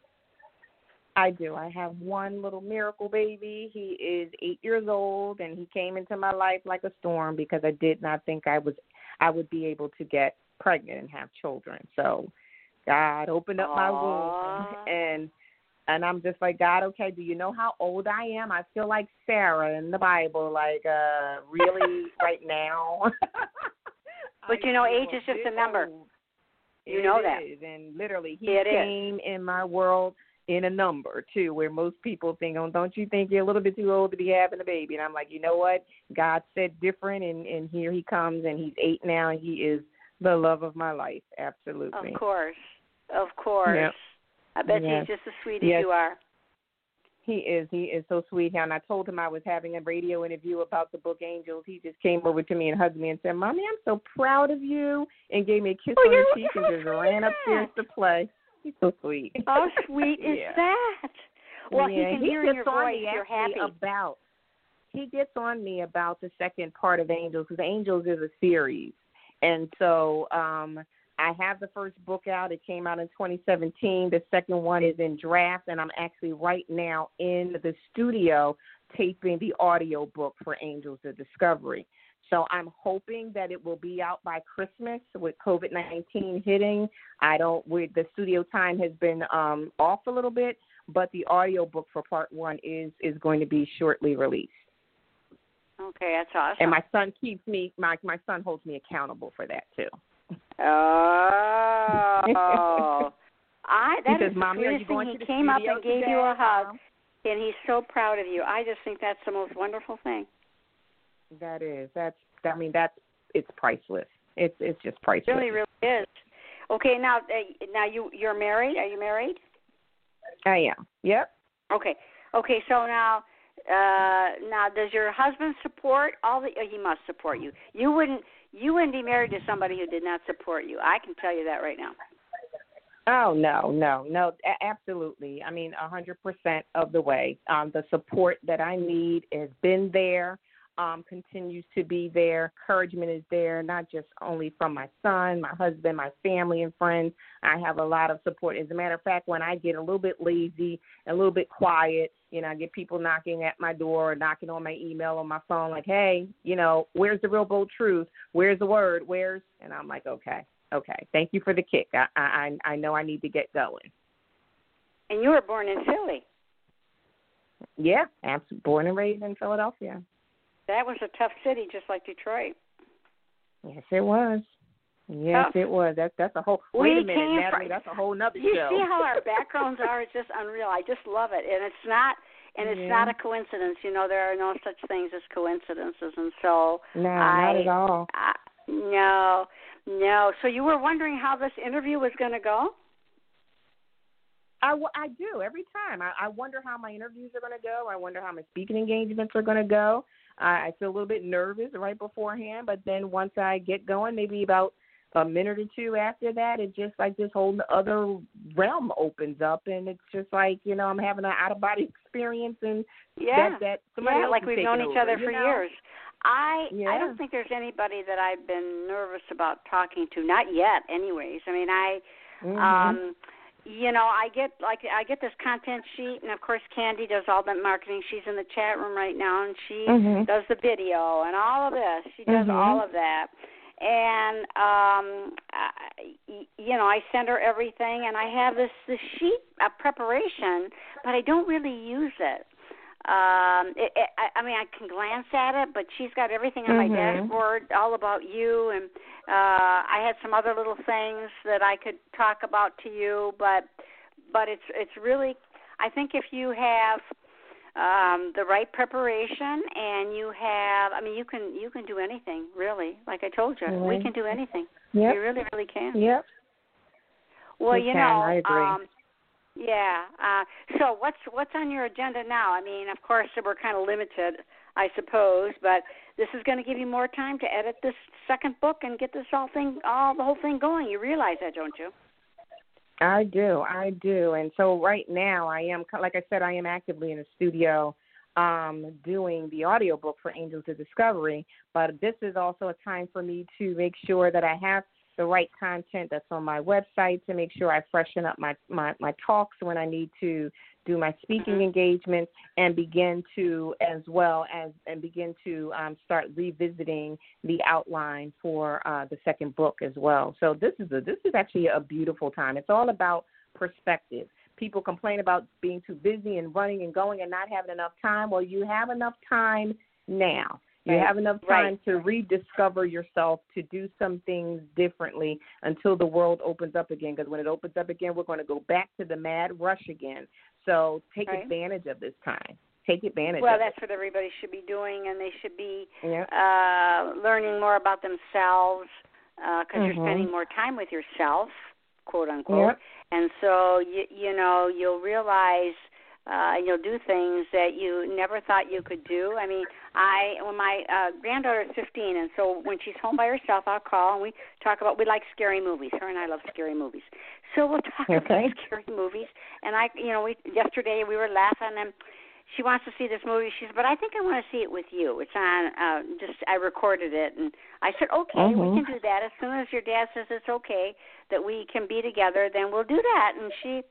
I do. I have one little miracle baby. He is 8 years old, and he came into my life like a storm because I did not think I would be able to get pregnant and have children. So God opened up my womb, and I'm just like, God, okay, do you know how old I am? I feel like Sarah in the Bible, like, really right now? But, you know, age is just a number. You know that. It is, and literally, he came in my world in a number, too, where most people think, oh, don't you think you're a little bit too old to be having a baby? And I'm like, you know what? God said different, and here he comes, and he's 8 now, and he is the love of my life, absolutely. Of course. Yep. I bet he's just as sweet as you are. He is so sweet. And I told him I was having a radio interview about the book Angels. He just came over to me and hugged me and said, Mommy, I'm so proud of you, and gave me a kiss on the cheek and just ran upstairs to play. He's so sweet. How sweet is that? Well, he can hear in your voice you're happy. He gets on me about the second part of Angels, because Angels is a series. And so I have the first book out. It came out in 2017. The second one is in draft, and I'm actually right now in the studio taping the audio book for Angels of Discovery. So I'm hoping that it will be out by Christmas with COVID-19 hitting. The studio time has been off a little bit, but the audio book for part 1 is going to be shortly released. Okay, that's awesome. And my son my son holds me accountable for that too. Oh, I that says, is the Mommy, are you sweetest going thing. to the He came up studio and gave today? you a hug, and he's so proud of you. I just think that's the most wonderful thing. That is. It's priceless. It's just priceless. It really, really is. Okay, now you're married. Are you married? I am. Yep. Okay. So now does your husband support all the? He must support you. You wouldn't be married to somebody who did not support you. I can tell you that right now. Oh, no, absolutely. 100% of the way. The support that I need has been there, continues to be there. Encouragement is there, not just only from my son, my husband, my family and friends. I have a lot of support. As a matter of fact, when I get a little bit lazy, a little bit quiet, I get people knocking at my door or knocking on my email or my phone like, hey, where's the real bold truth? Where's the word? And I'm like, okay. Thank you for the kick. I know I need to get going. And you were born in Philly. Yeah, born and raised in Philadelphia. That was a tough city, just like Detroit. Yes, it was. Yes, tough. It was. That's a whole. Wait a minute, Natalie. That's a whole nother show. You see how our backgrounds are? It's just unreal. I just love it, and it's not. And it's not a coincidence. There are no such things as coincidences, and so not at all. No. So you were wondering how this interview was going to go? I do every time. I wonder how my interviews are going to go. I wonder how my speaking engagements are going to go. I feel a little bit nervous right beforehand, but then once I get going, maybe about a minute or two after that, it's just like this whole other realm opens up, and it's just like, I'm having an out-of-body experience, and that somebody else like is we've taking known each other for years. I don't think there's anybody that I've been nervous about talking to, not yet anyways. I get this content sheet, and of course Candy does all that marketing. She's in the chat room right now, and she does the video and all of this. She does all of that. And I send her everything, and I have this sheet of preparation, but I don't really use it. I can glance at it, but she's got everything on my dashboard, all about you, and I had some other little things that I could talk about to you, but it's really, I think if you have the right preparation and you have, you can do anything, really. Like I told you, we can do anything. Yep. We really, really can. Yep. Well, I agree. So what's on your agenda now? Of course, we're kind of limited, I suppose, but this is going to give you more time to edit this second book and get the whole thing going. You realize that, don't you? I do. And so right now I am, like I said, I am actively in a studio doing the audiobook for Angels of Discovery, but this is also a time for me to make sure that I have the right content that's on my website, to make sure I freshen up my talks when I need to do my speaking engagements, and begin to start revisiting the outline for the second book as well. So this is actually a beautiful time. It's all about perspective. People complain about being too busy and running and going and not having enough time. Well, you have enough time now. You have enough time to rediscover yourself, to do some things differently until the world opens up again. Because when it opens up again, we're going to go back to the mad rush again. So take advantage of this time. Take advantage of it. Well, that's what everybody should be doing, and they should be learning more about themselves because you're spending more time with yourself, quote unquote. Yep. And so, you'll realize you'll do things that you never thought you could do. When my granddaughter is 15, and so when she's home by herself, I'll call, and we like scary movies. Her and I love scary movies. So we'll talk about scary movies. And yesterday we were laughing, and she wants to see this movie. She said, but I think I want to see it with you. It's on, I recorded it. And I said, okay, we can do that. As soon as your dad says it's okay that we can be together, then we'll do that. And she,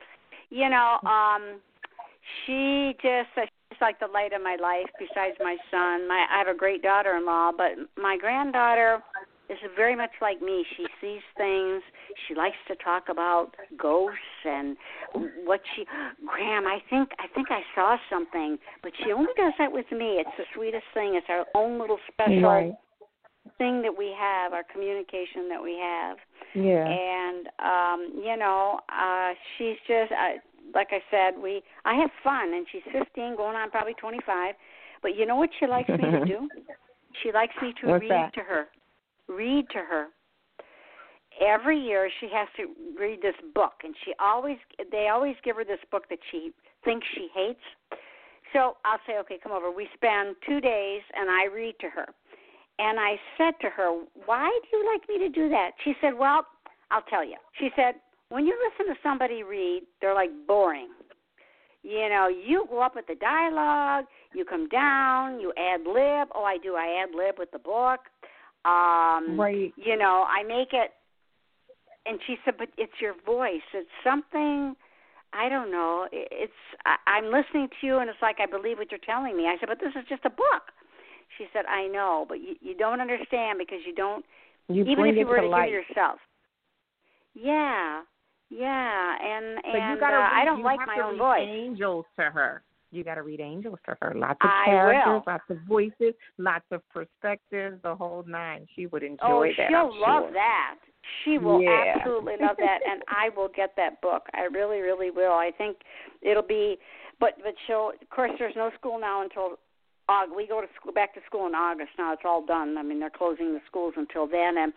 she's like the light of my life besides my son. I have a great daughter-in-law, but my granddaughter is very much like me. She sees things. She likes to talk about ghosts and Graham, I think I saw something, but she only does that with me. It's the sweetest thing. It's our own little special thing that we have, our communication that we have. Yeah. And she's just like I said, I have fun, and she's 15, going on probably 25. But you know what she likes me to do? She likes me to read to her. Read to her. Every year she has to read this book, and they always give her this book that she thinks she hates. So I'll say, okay, come over. We spend 2 days, and I read to her. And I said to her, why do you like me to do that? She said, well, I'll tell you. She said, when you listen to somebody read, they're like boring. You go up with the dialogue, you come down, you ad-lib. Oh, I do. I ad-lib with the book. Right. I make it. And she said, but it's your voice. It's something, I don't know. I'm listening to you, and it's like I believe what you're telling me. I said, but this is just a book. She said, I know, but you don't understand because you don't, even if you were to hear yourself. Yeah. And I don't like my own voice. Angels to her. You got to read angels to her. Lots of characters, lots of voices, lots of perspectives, the whole nine. She would enjoy that. Oh, she'll love that. She will absolutely love that, and I will get that book. I really, really will. I think it'll be, but she'll. Of course, there's no school now until August. We go to school, back to school in August. Now it's all done. I mean, they're closing the schools until then, and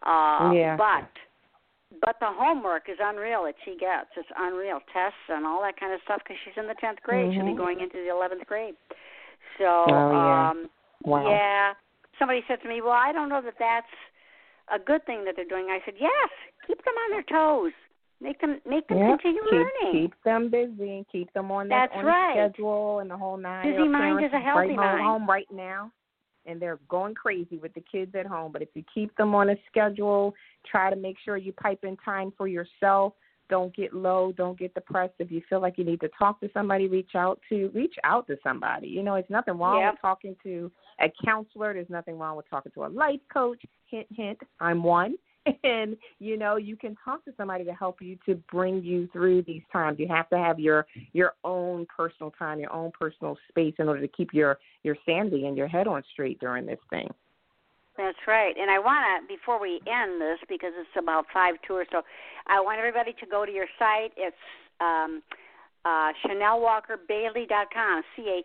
But the homework is unreal that she gets. It's unreal. Tests and all that kind of stuff because she's in the 10th grade. She'll be going into the 11th grade. So, wow. Somebody said to me, well, I don't know that that's a good thing that they're doing. I said, yes, keep them on their toes. Make them continue learning. Keep them busy. Keep them on the schedule and the whole nine. Busy mind is a healthy mind. Home right now. And they're going crazy with the kids at home. But if you keep them on a schedule, try to make sure you pipe in time for yourself. Don't get low. Don't get depressed. If you feel like you need to talk to somebody, reach out to somebody. It's nothing wrong with talking to a counselor. There's nothing wrong with talking to a life coach. Hint, hint, I'm one. And, you can talk to somebody to help you to bring you through these times. You have to have your own personal time, your own personal space in order to keep your sanity and your head on straight during this thing. That's right. And I want to, before we end this, because it's about 5:02 or so, I want everybody to go to your site. It's ChanelWalkerBailey.com,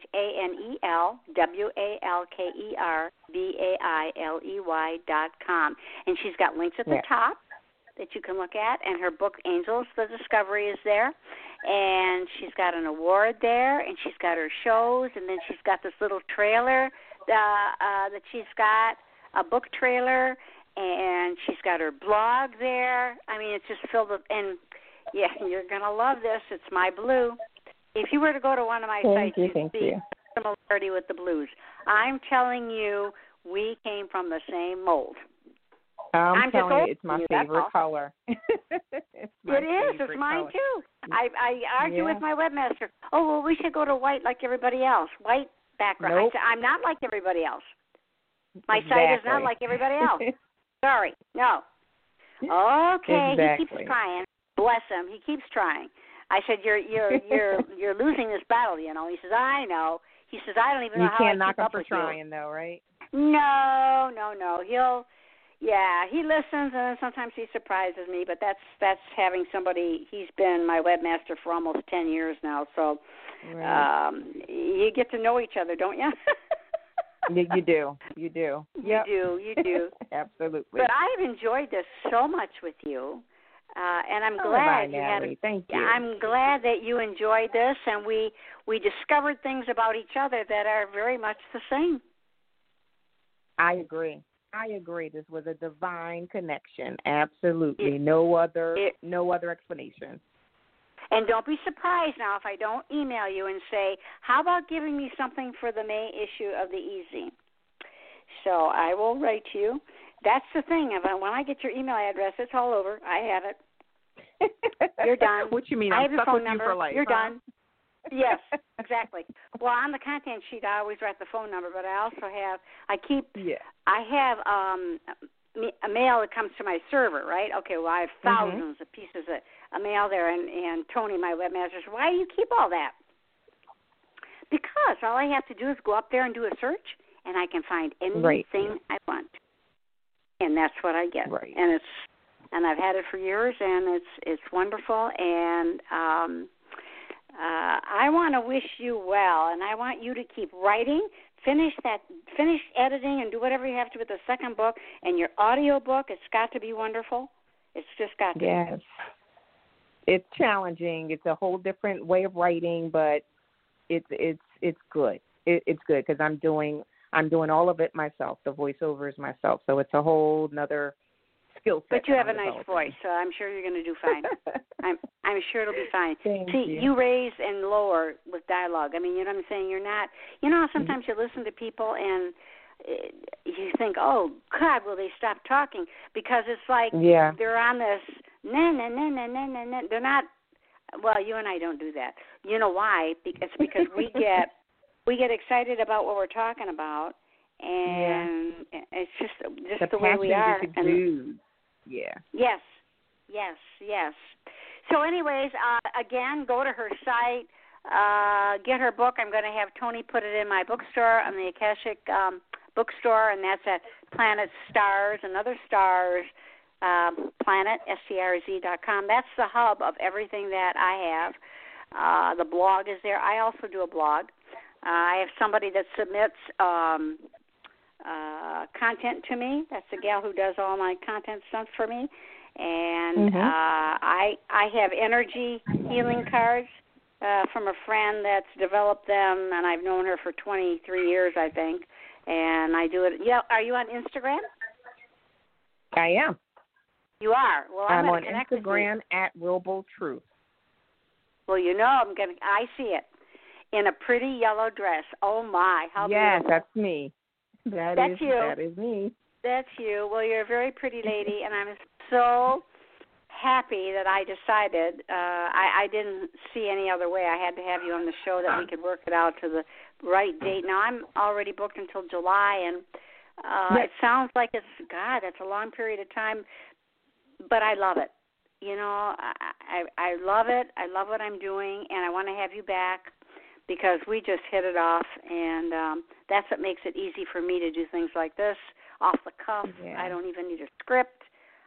ChanelWalkerBailey.com. And she's got links at the top that you can look at. And her book, Angels, The Discovery, is there. And she's got an award there. And she's got her shows. And then she's got this little trailer that she's got, a book trailer. And she's got her blog there. I mean, it's just filled with... And yeah, you're going to love this. It's My Blue. If you were to go to one of my sites, you'd see similarity with the Blues. I'm telling you, we came from the same mold. I'm telling you, it's my favorite color. It's mine color. Too. I argue with my webmaster. Oh, well, we should go to white like everybody else. White background. Nope. I'm not like everybody else. My site is not like everybody else. Sorry. No. Okay, He keeps trying. Bless him. He keeps trying. I said, you're losing this battle, He says, I know. He says, I don't even know how I keep up with you. You can't knock him for trying, though, right? No. He listens, and sometimes he surprises me, but that's having somebody, he's been my webmaster for almost 10 years now, so you get to know each other, don't you? You do. Yep. You do. Absolutely. But I've enjoyed this so much with you. And I'm glad Thank you. I'm glad that you enjoyed this, and we discovered things about each other that are very much the same. I agree. This was a divine connection. Absolutely. No other explanation. And don't be surprised now if I don't email you and say, how about giving me something for the May issue of the e-zine? So I will write to you. That's the thing. When I get your email address, it's all over. I have it. You're done. What you mean? I have your phone number. You for life, You're done. Yes, exactly. Well, on the content sheet, I always write the phone number, but I also have a mail that comes to my server, right? Okay, well, I have thousands of pieces of mail there, and Tony, my webmaster, said, why do you keep all that? Because all I have to do is go up there and do a search, and I can find anything I want. And that's what I get. Right. And and I've had it for years, and it's wonderful. And I want to wish you well, and I want you to keep writing. Finish editing, and do whatever you have to with the second book and your audio book. It's got to be wonderful. It's just got to. Yes. It's challenging. It's a whole different way of writing, but it's good. It's good because I'm doing all of it myself. The voiceovers myself, so it's a whole nother skill set. But you have a nice voice, so I'm sure you're going to do fine. I'm sure it'll be fine. Thank See, you raise and lower with dialogue. I mean, you know what I'm saying? You're not. You know, sometimes you listen to people and you think, oh God, will they stop talking? Because it's like they're on this. They're not. Well, you and I don't do that. You know why? It's because we get excited about what we're talking about, and it's just the way we are. Yeah. Yes. So, anyways, again, go to her site, get her book. I'm going to have Tony put it in my bookstore on the Akashic bookstore, and that's at Planet Stars, another Stars. Planet, STRZ.com. That's the hub of everything that I have. The blog is there. I also do a blog. I have somebody that submits content to me. That's the gal who does all my content stuff for me. And I have energy healing cards from a friend that's developed them, and I've known her for 23 years, I think. And I do it. Yeah, are you on Instagram? I am. You are. Well, I'm on Instagram at RoboTruth. Well, you know, I see it in a pretty yellow dress. Oh my, how beautiful! Yes, that's me. That's you. That is me. That's you. Well, you're a very pretty lady, and I'm so happy that I decided. I didn't see any other way. I had to have you on the show that we could work it out to the right date. Now I'm already booked until July, and it sounds like that's a long period of time. But I love it. You know, I love it. I love what I'm doing, and I want to have you back because we just hit it off, and that's what makes it easy for me to do things like this off the cuff. Yeah. I don't even need a script.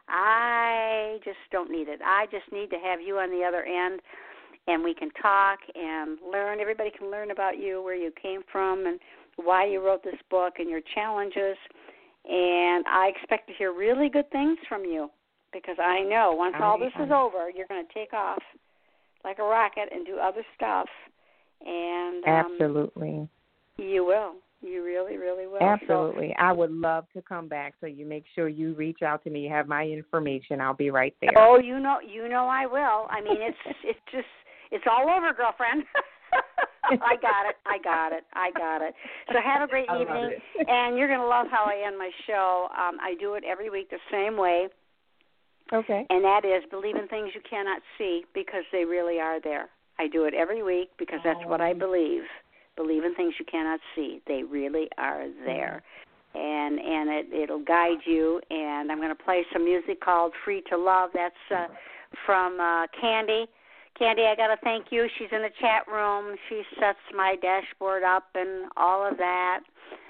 I just don't need it. I just need to have you on the other end, and we can talk and learn. Everybody can learn about you, where you came from, and why you wrote this book and your challenges. And I expect to hear really good things from you. Because I know once all this is over, you're going to take off like a rocket and do other stuff. And absolutely. You will. You really, really will. Absolutely. So, I would love to come back, so you make sure you reach out to me. You have my information. I'll be right there. Oh, you know I will. I mean, it's all over, girlfriend. I got it. So have a great evening. And you're going to love how I end my show. I do it every week the same way. Okay. And that is believe in things you cannot see because they really are there. I do it every week because that's what I believe. Believe in things you cannot see. They really are there. And it'll guide you. And I'm going to play some music called Free to Love. That's from Candy. Candy, I got to thank you. She's in the chat room. She sets my dashboard up and all of that,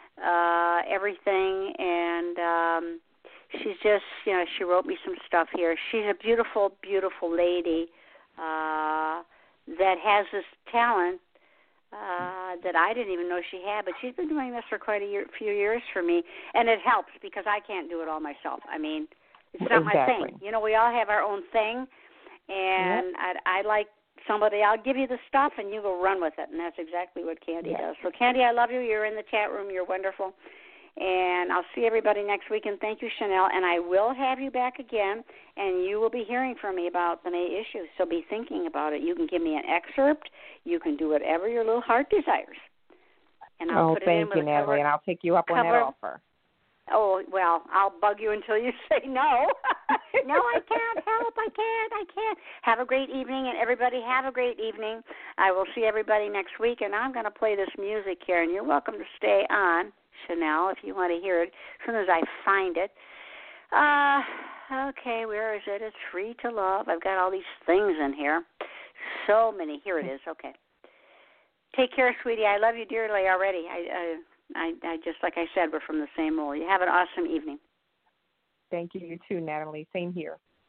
everything. And she's just, she wrote me some stuff here. She's a beautiful, beautiful lady that has this talent that I didn't even know she had, but she's been doing this for quite a few years for me, and it helps because I can't do it all myself. I mean, it's not my thing. We all have our own thing, and I like somebody, I'll give you the stuff, and you go run with it, and that's exactly what Candy does. So, Candy, I love you. You're in the chat room. You're wonderful. And I'll see everybody next week, and thank you, Chanel. And I will have you back again, and you will be hearing from me about the May issue, so be thinking about it. You can give me an excerpt. You can do whatever your little heart desires. And I'll put it in with thank you, Natalie, and I'll take you up on that offer. Oh, well, I'll bug you until you say no. No, I can't help. I can't. Have a great evening, and everybody have a great evening. I will see everybody next week, and I'm going to play this music here, and you're welcome to stay on, Chanel, if you want to hear it, as soon as I find it. Okay, where is it? It's Free to Love. I've got all these things in here. So many. Here it is. Okay. Take care, sweetie. I love you dearly already. I just, like I said, we're from the same mold. You have an awesome evening. Thank you. You too, Natalie. Same here.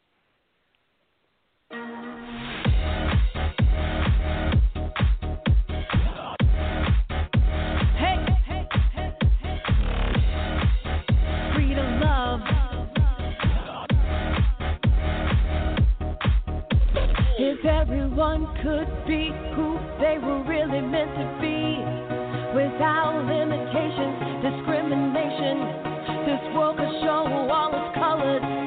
everyone could be who they were really meant to be, without limitations, discrimination. This world could show all its colors